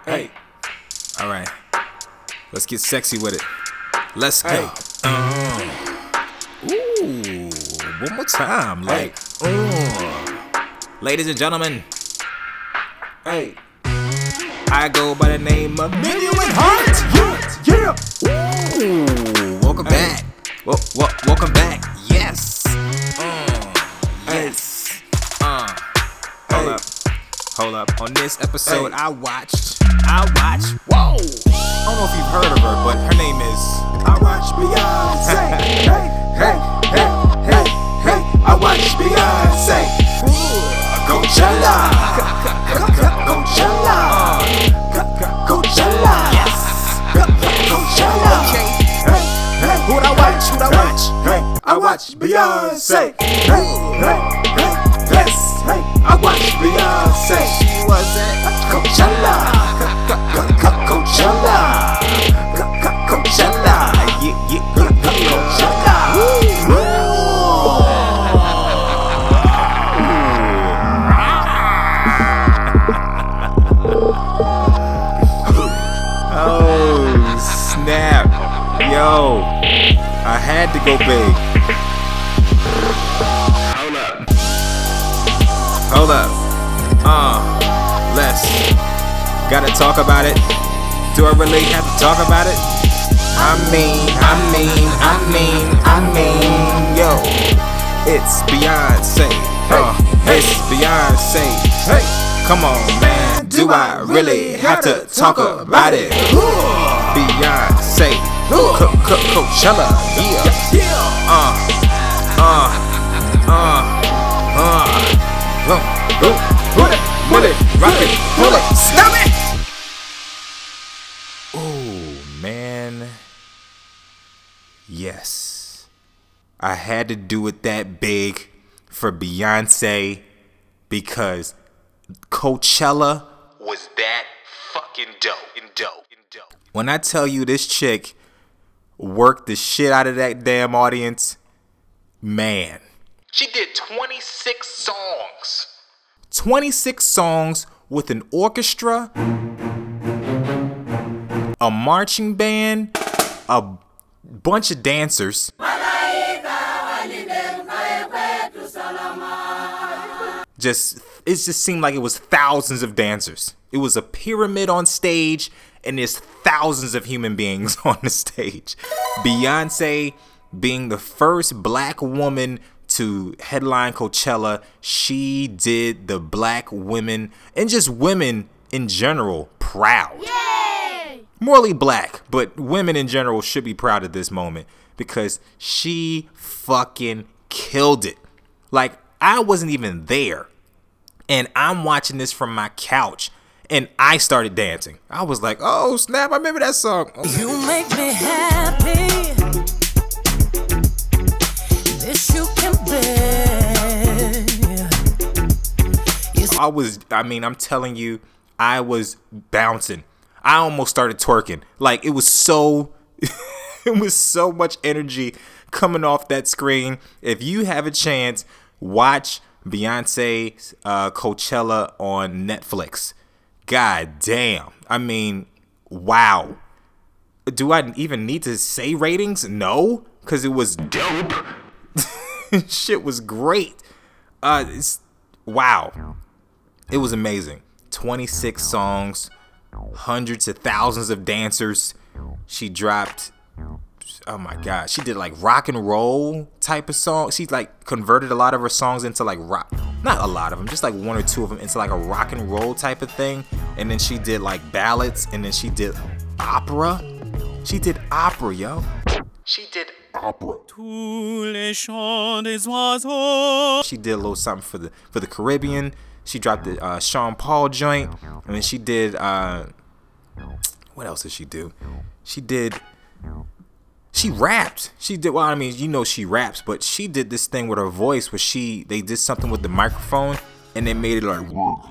Hey. All right. Let's get sexy with it. Let's go. Ooh. One more time. Like, ladies and gentlemen. Hey. I go by the name of Genuine Heart. Yeah. Ooh. Welcome back. Welcome back. Yes. Yes. Hold up. On this episode, I watched. Whoa. I don't know if you've heard of her, but her name is. I watch Beyonce. Hey. I watch Beyonce. Coachella. Yes. Coachella. Okay. Who'd I watch? I watch Beyonce. Yes. I watch Beyonce. She was at Coachella. Oh, snap. Yo, I had to go big. Hold up. Let's. Gotta talk about it. Do I really have to talk about it? I mean, yo, it's Beyonce. It's Beyonce. Hey, come on, man. Do I really have to talk about it? Beyonce, Coachella, Pull it, rock it, pull it, snap it. Oh man, yes, I had to do it that big for Beyonce because Coachella was that fucking dope. When I tell you this chick worked the shit out of that damn audience, man. She did 26 songs. 26 songs with an orchestra, a marching band, a bunch of dancers. It just seemed like it was thousands of dancers. It was a pyramid on stage, and there's thousands of human beings on the stage. Beyonce being the first black woman to headline Coachella, she did the black women and just women in general proud. Yay! Morally black, but women in general should be proud of this moment because she fucking killed it. Like, I wasn't even there, and I'm watching this from my couch, and I started dancing. I was like, oh snap, I remember that song. You make me happy. This you can bear. I'm telling you, I was bouncing. I almost started twerking. Like, it was so much energy coming off that screen. If you have a chance, watch Beyonce's Coachella on Netflix. God damn. I mean, wow. Do I even need to say ratings? No, because it was dope. Shit was great. Wow. It was amazing. 26 songs, hundreds of thousands of dancers. She dropped, oh my God, she did like rock and roll type of song. She like converted a lot of her songs into like rock. Not a lot of them, just like one or two of them into like a rock and roll type of thing. And then she did like ballads, and then she did opera. She did opera, yo. She did opera. She did a little something for the Caribbean. She dropped the Sean Paul joint, and then she did what else did she do? She rapped. She raps, but she did this thing with her voice where they did something with the microphone, and they made it like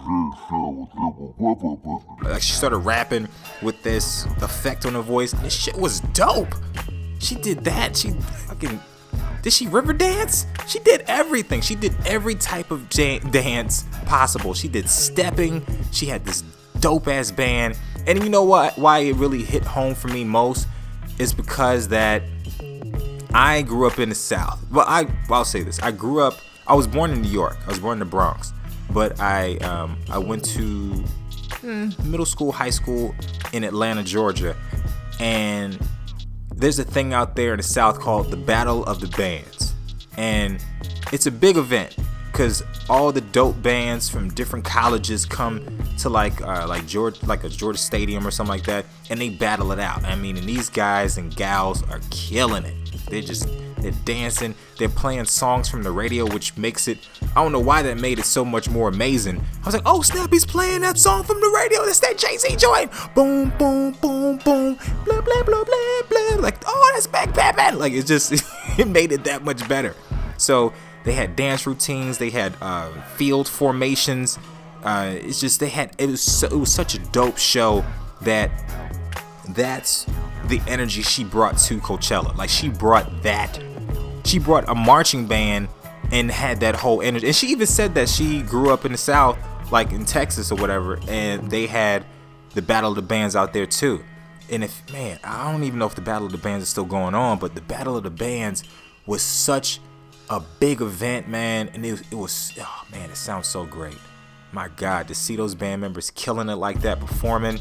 she started rapping with this effect on her voice. This shit was dope. She did that. Did she river dance? She did everything. She did every type of dance possible. She did stepping. She had this dope ass band, And you know what? Why it really hit home for me most is because that I grew up in the South. Well, I'll say this. I was born in New York. I was born in the Bronx. But I went to middle school, high school in Atlanta, Georgia. And there's a thing out there in the South called the Battle of the Bands. And it's a big event because all the dope bands from different colleges come to like a Georgia Stadium or something like that, and they battle it out. I mean, and these guys and gals are killing it. They're dancing, they're playing songs from the radio, which makes it, I don't know why that made it so much more amazing. I was like, oh snap, he's playing that song from the radio, that's that Jay-Z joint. Boom, boom, boom, boom, blah, blah, blah, blah, blah. Like, oh, that's back, Batman. Like, it just, it made it that much better. So they had dance routines, they had field formations. It's just, it was such a dope show that's the energy she brought to Coachella. Like, she brought a marching band and had that whole energy. And she even said that she grew up in the South, like in Texas or whatever, and they had the Battle of the Bands out there too. And I don't even know if the Battle of the Bands is still going on, but the Battle of the Bands was such a big event, man. And it was, oh man, it sounds so great. My God, to see those band members killing it like that, performing,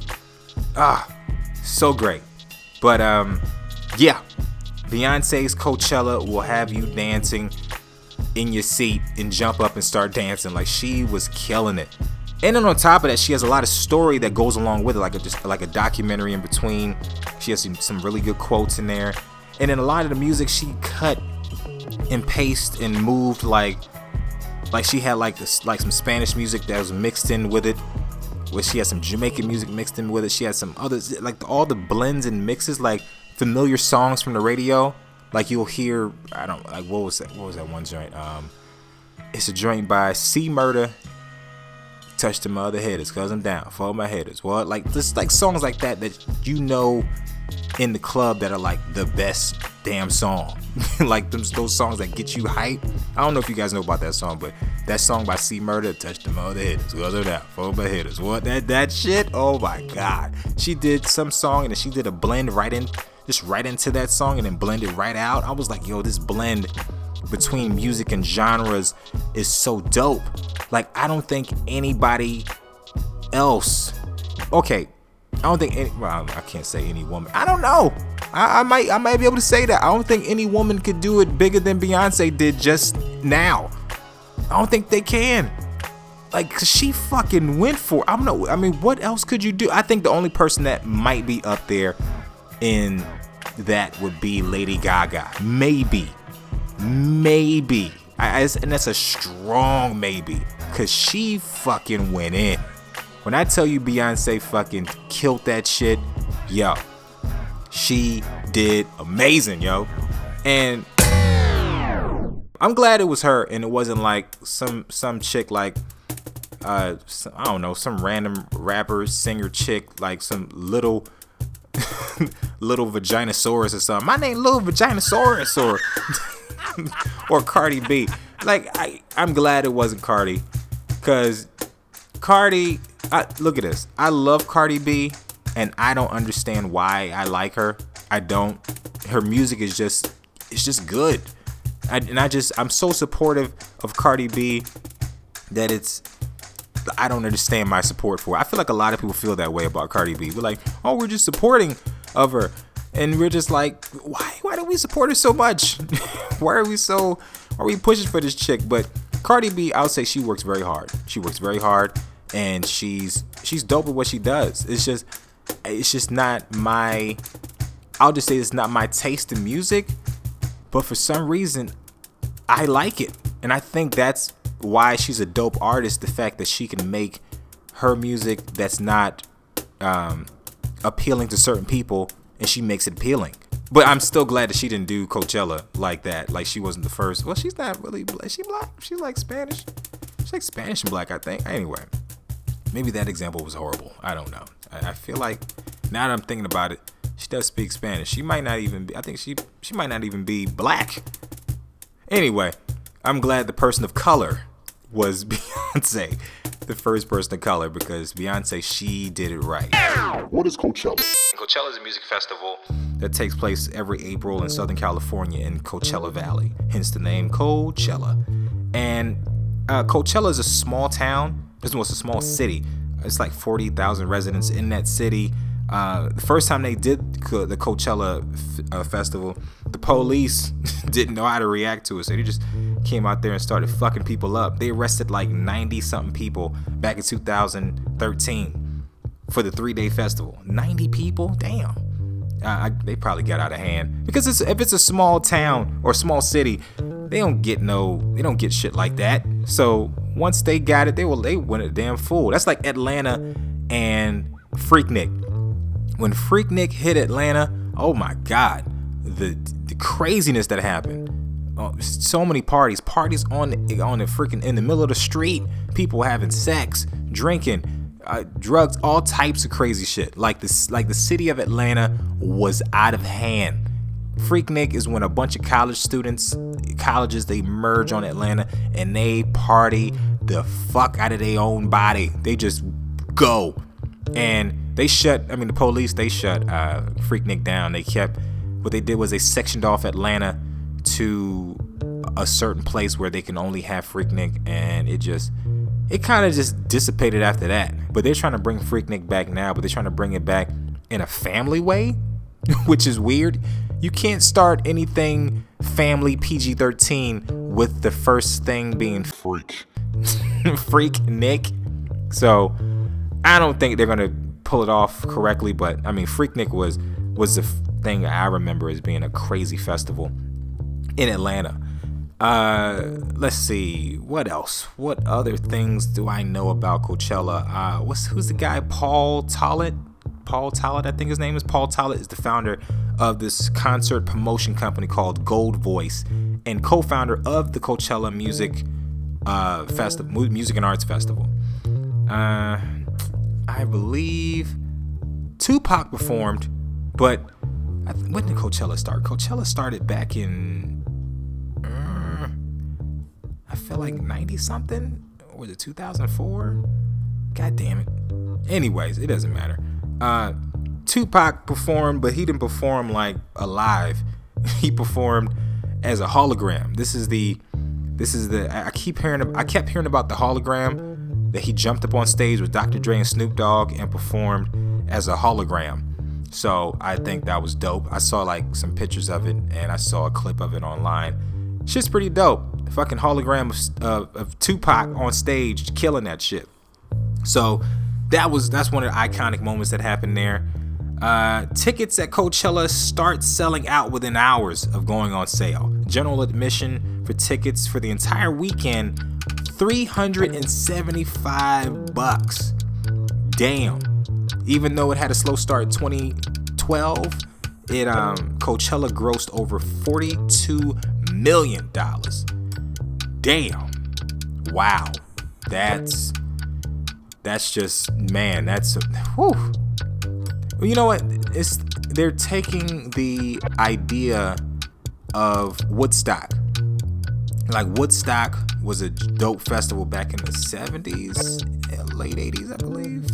so great. But yeah, Beyonce's Coachella will have you dancing in your seat and jump up and start dancing. Like, she was killing it. And then on top of that, she has a lot of story that goes along with it, like a documentary in between. She has some really good quotes in there. And then a lot of the music she cut and pasted and moved, like she had like some Spanish music that was mixed in with it, where she had some Jamaican music mixed in with it. She had some others, like all the blends and mixes, like familiar songs from the radio. Like, you'll hear, what was that one joint? It's a joint by C Murder. Touch the mother headers, cause I'm down for my headers. What? Like, just like songs like that you know in the club that are like the best damn song. Like those songs that get you hype. I don't know if you guys know about that song, but that song by C Murder, Touch the mother headers, cause I'm down for my headers. What? That shit? Oh my God. She did some song and then she did a blend right into that song and then blended right out. I was like, yo, this blend between music and genres is so dope. Like, I don't think anybody else, okay, I can't say any woman. I don't know. I might be able to say that. I don't think any woman could do it bigger than Beyonce did just now. I don't think they can. Like, 'cause she fucking went for it. I mean, what else could you do? I think the only person that might be up there in that would be Lady Gaga. Maybe. And that's a strong maybe, because she fucking went in. When I tell you Beyonce fucking killed that shit, yo, she did amazing, yo. And I'm glad it was her and it wasn't like some chick like I don't know, some random rapper, singer chick, like some little Vaginasaurus or something. My name Little Vaginasaurus or Cardi B. Like, I'm glad it wasn't Cardi, because Cardi, look at this. I love Cardi B, and I don't understand why I like her. I don't. Her music is just, it's just good. I'm so supportive of Cardi B that I don't understand my support for her. I feel like a lot of people feel that way about Cardi B. We're like, oh, we're just supporting of her. And we're just like, why do we support her so much? Why are we pushing for this chick? But Cardi B, I'll say she works very hard. She works very hard, and she's dope at what she does. It's just not I'll just say it's not my taste in music, but for some reason, I like it. And I think that's why she's a dope artist. The fact that she can make her music that's not appealing to certain people, and she makes it appealing. But I'm still glad that she didn't do Coachella like that. Like, she wasn't the first. Well, she's not really black. She black. She's like Spanish. She's like Spanish and black, I think. Anyway, maybe that example was horrible. I don't know. I feel like, now that I'm thinking about it, she does speak Spanish. She might not even be, I think she might not even be black. Anyway, I'm glad the person of color was Beyonce. the first person of color because Beyonce, she did it right. What is Coachella? Coachella is a music festival that takes place every April in Southern California in Coachella Valley, hence the name Coachella. And Coachella is a small town. It's a small city. It's like 40,000 residents in that city. The first time they did the Coachella festival, the police didn't know how to react to it, so they just came out there and started fucking people up. They arrested like 90-something people back in 2013 for the 3-day festival. 90 people? Damn. They probably got out of hand because if it's a small town or small city, they don't get shit like that. So once they got it, they went a damn fool. That's like Atlanta and Freaknik. When Freaknik hit Atlanta, oh my God, the craziness that happened. So many parties on the freaking in the middle of the street. People having sex, drinking, drugs, all types of crazy shit. Like the city of Atlanta was out of hand. Freaknik is when a bunch of colleges they merge on Atlanta and they party the fuck out of their own body. They just go. And the police, they shut Freaknik down. What they did was they sectioned off Atlanta to a certain place where they can only have Freaknik, and it kind of just dissipated after that. But they're trying to bring Freaknik back now, but they're trying to bring it back in a family way, which is weird. You can't start anything family PG-13 with the first thing being Freaknik. So I don't think they're gonna pull it off correctly, but I mean, Freaknik was the thing I remember as being a crazy festival in Atlanta. Let's see, what else? What other things do I know about Coachella? Who's the guy? Paul Tollett, I think his name is. Paul Tollett is the founder of this concert promotion company called Gold Voice and co-founder of the Coachella Music and Arts Festival. I believe Tupac performed, but when did Coachella start? Coachella started back in, I feel like 90 something, or was it 2004? God damn it. Anyways, it doesn't matter. Tupac performed, but he didn't perform like alive. He performed as a hologram. I kept hearing about the hologram that he jumped up on stage with Dr. Dre and Snoop Dogg and performed as a hologram. So I think that was dope. I saw like some pictures of it and I saw a clip of it online. Shit's pretty dope. Fucking hologram of Tupac on stage killing that shit. So that's one of the iconic moments that happened there. Tickets at Coachella start selling out within hours of going on sale. General admission for tickets for the entire weekend, $375. Damn. Even though it had a slow start in 2012, Coachella grossed over $42 million. Damn. Wow. That's just, man, whew. Well, you know what? They're taking the idea of Woodstock. Like, Woodstock was a dope festival back in the 70s, late 80s, I believe.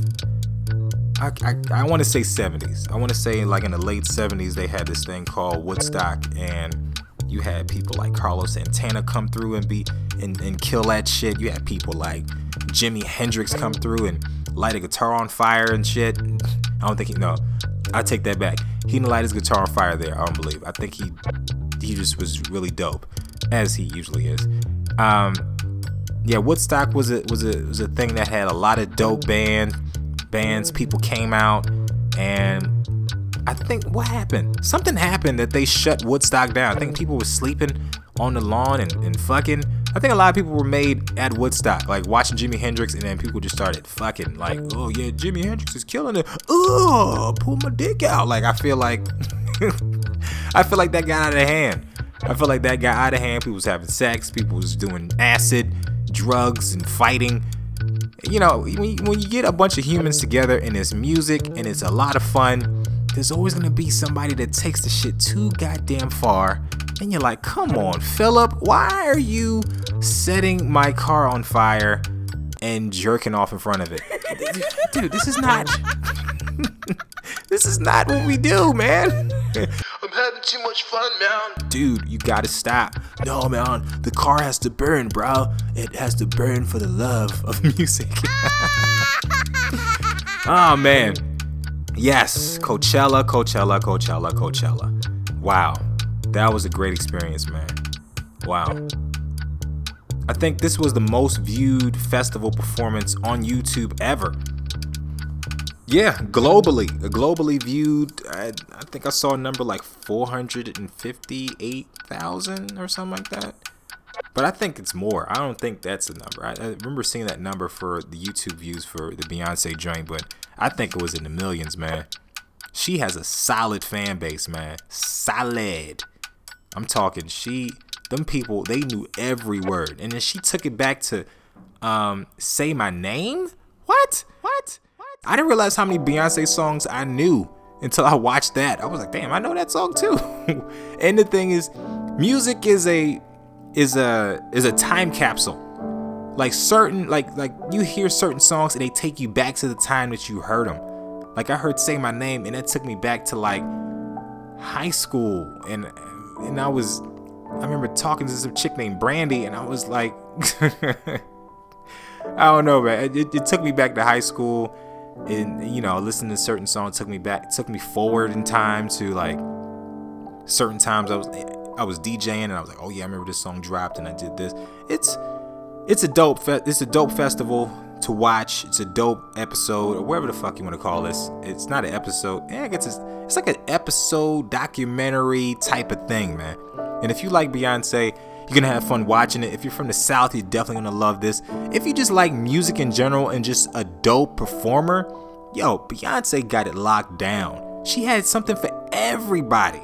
I want to say 70s. I want to say like in the late 70s they had this thing called Woodstock, and you had people like Carlos Santana come through and kill that shit. You had people like Jimi Hendrix come through and light a guitar on fire and shit. I take that back. He didn't light his guitar on fire there. I don't believe. I think he just was really dope, as he usually is. Woodstock was a thing that had a lot of dope bands. People came out, and I think what happened? Something happened that they shut Woodstock down. I think people were sleeping on the lawn and fucking. I think a lot of people were made at Woodstock, like watching Jimi Hendrix, and then people just started fucking, like, oh yeah, Jimi Hendrix is killing it. Oh, pull my dick out. Like, I feel like that got out of hand. People was having sex. People was doing acid, drugs, and fighting. You know, when you get a bunch of humans together and it's music and it's a lot of fun, there's always gonna be somebody that takes the shit too goddamn far. And you're like, come on, Philip, why are you setting my car on fire and jerking off in front of it. Dude, this is not this is not what we do, man. I'm having too much fun, man. Dude, you gotta stop. No, man, the car has to burn, bro. It has to burn for the love of music. Oh, man. Yes, Coachella. Wow, that was a great experience, man. Wow. I think this was the most viewed festival performance on YouTube ever. Yeah, globally viewed. I think I saw a number like 458,000 or something like that. But I think it's more. I don't think that's the number. I remember seeing that number for the YouTube views for the Beyonce joint, but I think it was in the millions, man. She has a solid fan base, man. Solid. I'm talking, them people, they knew every word. And then she took it back to Say My Name? What? I didn't realize how many Beyonce songs I knew until I watched that. I was like, damn, I know that song too. And the thing is, music is a time capsule. Like you hear certain songs and they take you back to the time that you heard them. Like I heard Say My Name and that took me back to like high school, and I remember talking to some chick named Brandy, and I was like, I don't know, man. It took me back to high school, and listening to certain songs took me forward in time to like certain times I was DJing, and I was like, oh yeah, I remember this song dropped and I did this. It's a dope festival to watch. It's a dope episode, or whatever the fuck you want to call this. It's not an episode. I guess it's like an episode documentary type of thing, man. And if you like Beyonce, you're gonna have fun watching it. If you're from the South, you're definitely gonna love this. If you just like music in general and just a dope performer, Beyonce got it locked down. She had something for everybody.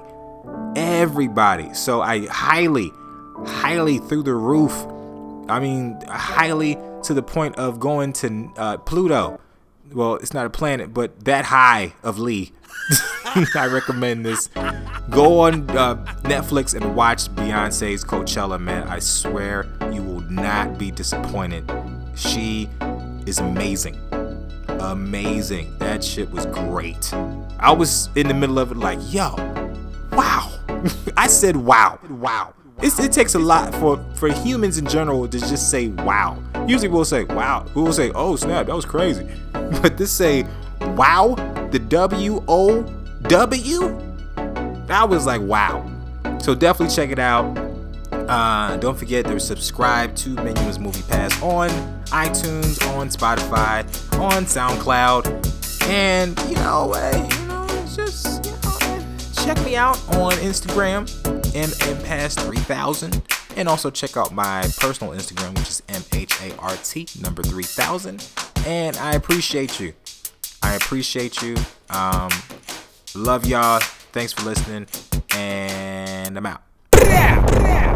So I highly through the roof. I mean, highly to the point of going to Pluto. Well, it's not a planet, but that high of Lee. I recommend this. Go on Netflix and watch Beyonce's Coachella, man. I swear you will not be disappointed. She is amazing. That shit was great. I was in the middle of it like, yo, wow. I said wow. It takes a lot for humans in general to just say wow. Usually we'll say wow. We'll say, oh snap, that was crazy. But to say wow, the W-O-W, I was like, wow. So definitely check it out. Don't forget to subscribe to Menu's Movie Pass on iTunes, on Spotify, on SoundCloud, and just check me out on Instagram, MMPass3000, and also check out my personal Instagram, which is MHART3000. And I appreciate you. Love y'all. Thanks for listening, and I'm out.